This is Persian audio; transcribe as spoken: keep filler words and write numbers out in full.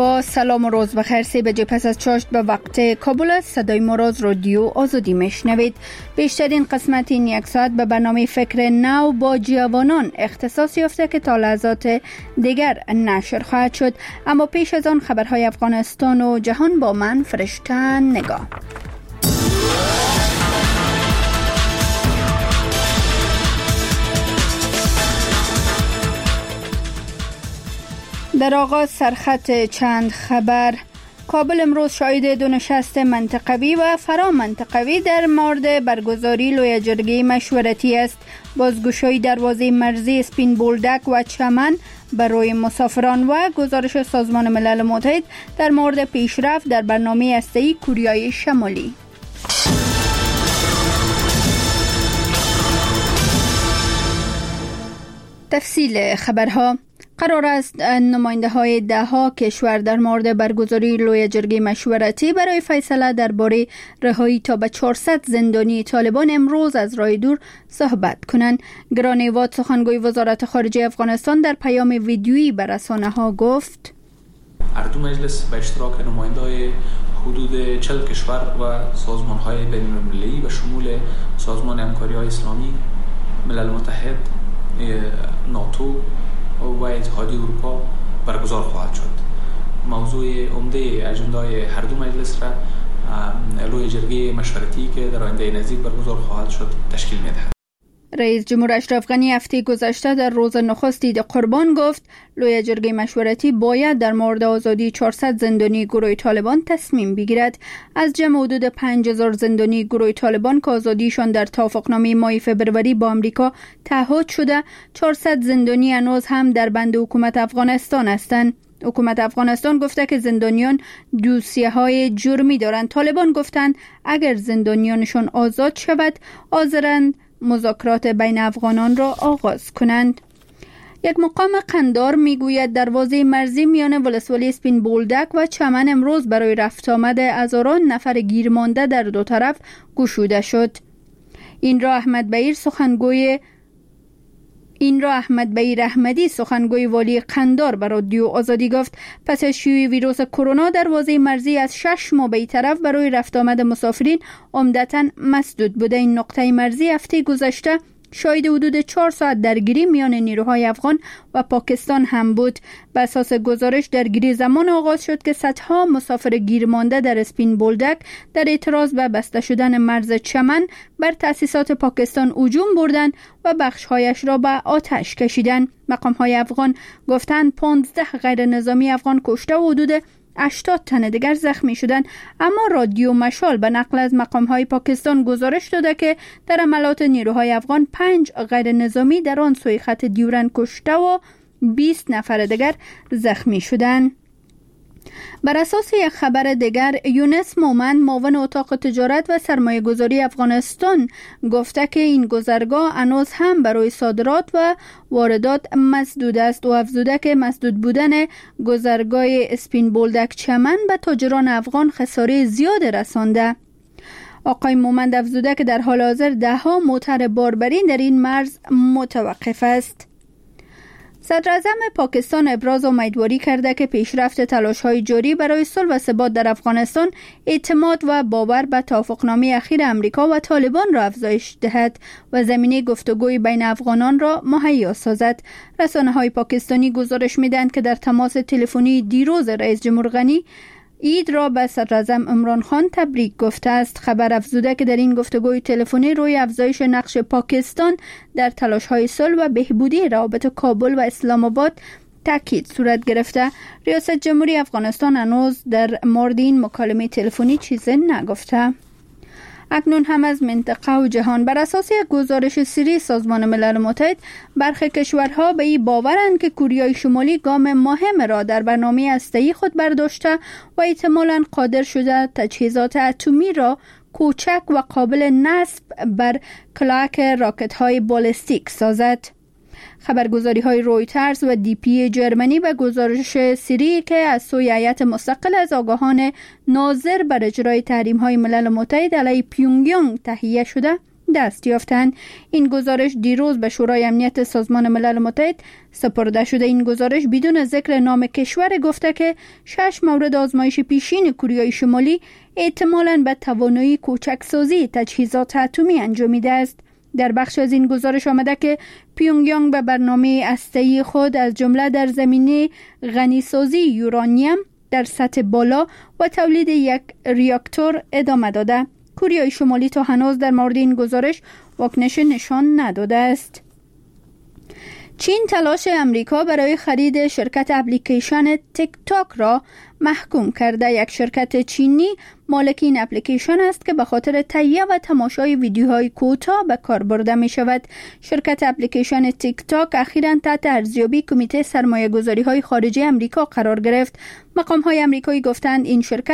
با سلام و روز بخیر. سه بجه پس از چاشت به وقت کابل است. صدای ما را از رادیو آزادی میشنوید. بیشترین قسمت این یک ساعت به برنامه فکر نو با جوانان اختصاص یافته که تا لحظات دیگر نشر خواهد شد. اما پیش از آن خبرهای افغانستان و جهان با من فرشته نگاه. در آغاز سرخط چند خبر. کابل امروز شاهد دو نشست منطقوی و فرا منطقوی در مورد برگزاری لوی جرگه مشورتی است. بازگشایی دروازه مرزی اسپین بولدک و چمن برای مسافران و گزارش سازمان ملل متحد در مورد پیشرفت در برنامه هسته‌ای کوریای شمالی. تفصیل خبرها. قرار است نماینده های ده ها کشور در مورد برگزاری لوی جرگه مشورتی برای فیصله درباره رهایی تا به چهارصد زندانی طالبان امروز از راه دور صحبت کنند. گران واد سخنگوی وزارت خارجه افغانستان در پیام ویدیویی به رسانه ها گفت: هر دو مجلس به اشتراک نماینده های حدود چهل کشور و سازمان های بین المللی و شمول سازمان همکاری های اسلامی، ملل متحد، ناتو و اتحادیه اروپا برگزار خواهد شد. موضوع عمده اجندای هر دو مجلس را لوی جرگه مشورتی که در آینده نزدیک برگزار خواهد شد تشکیل می‌دهد. رئیس جمهور اشرف غنی هفته گذشته در روز نخست عید قربان گفت لوی جرگه مشورتی باید در مورد آزادی چهارصد زندانی گروه طالبان تصمیم بگیرد. از جمع حدود پنج هزار زندانی گروه طالبان که آزادیشان در توافقنامه ماه فوریه با آمریکا تعهد شده، چهارصد زندانی هنوز هم در بند حکومت افغانستان هستند. حکومت افغانستان گفته که زندانیان دوسیه های جرمی دارند. طالبان گفتند اگر زندانیانشان آزاد شود حاضرند مذاکرات بین افغانان را آغاز کنند. یک مقام قندار میگوید دروازه مرزی میان ولسوالی اسپین بولدک و چمن امروز برای رفت آمد هزاران نفر گیرمانده در دو طرف گشوده شد. این را احمد بهیر سخنگوی این را احمد بهیر احمدی سخنگوی والی قندار به رادیو آزادی گفت. پس از شیوع ویروس کرونا دروازه مرزی از شش ماه به طرف برای رفت آمد مسافرین عمدتاً مسدود بوده. این نقطه مرزی هفته گذشته شاهد حدود چهار ساعت درگیری میان نیروهای افغان و پاکستان هم بود. به اساس گزارش درگیری زمان آغاز شد که صدها مسافر گیرمانده در اسپین بولدک در اعتراض به بسته شدن مرز چمن بر تأسیسات پاکستان هجوم بردند و بخش‌هایش را به آتش کشیدند. مقام‌های افغان گفتند پانزده غیر نظامی افغان کشته و حدود هشتاد تن دیگر زخمی شدند. اما رادیو مشال به نقل از مقام‌های پاکستان گزارش داده که در عملیات نیروهای افغان پنج غیر نظامی در آن سوی خط دیورند کشته و بیست نفر دیگر زخمی شدند. بر اساس یک خبر دیگر، یونس مومند معاون اتاق تجارت و سرمایه گذاری افغانستان گفته که این گذرگاه هنوز هم برای صادرات و واردات مسدود است و افزوده که مسدود بودن گذرگاه اسپین بولدک چمن به تاجران افغان خساره زیاد رسانده. آقای مومند افزوده که در حال حاضر ده ها موتر باربری در این مرز متوقف است. صدر اعظم پاکستان ابراز امیدواری کرده که پیشرفت تلاش‌های جاری برای صلح و ثبات در افغانستان اعتماد و باور به توافقنامه اخیر امریکا و طالبان را افزایش دهد و زمینه گفتگوی بین افغانان را مهیا سازد. رسانه‌های پاکستانی گزارش می‌دهند که در تماس تلفنی دیروز رئیس جمهور غنی عید را به صدر اعظم عمران خان تبریک گفته است. خبر افزوده که در این گفتگوی تلفنی روی افزایش نقش پاکستان در تلاش‌های صلح و بهبودی روابط کابل و اسلام آباد تاکید صورت گرفته. ریاست جمهوری افغانستان هنوز در مورد این مکالمه تلفنی چیزی نگفته. اکنون هم از منطقه و جهان. بر اساس یک گزارش سری سازمان ملل متحد، برخی کشورها به این باورند که کوریای شمالی گام مهم را در برنامه هسته‌ای خود برداشته و احتمالاً قادر شده تجهیزات اتمی را کوچک و قابل نصب بر کلاک راکت‌های بالستیک سازد. خبرگزاری های رویترز و دی پی جرمنی به گزارش سری که از سوی هیئت مستقل از آگاهان ناظر بر اجرای تحریم های ملل متحد علیه پیونگ یانگ تهیه شده دست یافتند. این گزارش دیروز به شورای امنیت سازمان ملل متحد سپرده شده. این گزارش بدون ذکر نام کشور گفته که شش مورد آزمایش پیشین کره شمالی احتمالاً به توانایی کوچکسازی تجهیزات اتمی انجامیده است. در بخش از این گزارش آمده که پیونگیانگ به برنامه هسته‌ای خود از جمله در زمینه غنیسازی یورانیم در سطح بالا و تولید یک ریاکتور ادامه داده. کره شمالی تا هنوز در مورد این گزارش واکنش نشان نداده است. چین تلاش امریکا برای خرید شرکت اپلیکیشن تیک تاک را محکوم کرده. یک شرکت چینی مالک این اپلیکیشن است که به خاطر تهیه و تماشای ویدیوهای کوتاه به کار برده می شود. شرکت اپلیکیشن تیک تاک اخیراً تحت ارزیابی کمیته سرمایه گذاری های خارجی امریکا قرار گرفت. مقام های امریکایی گفتند این شرکت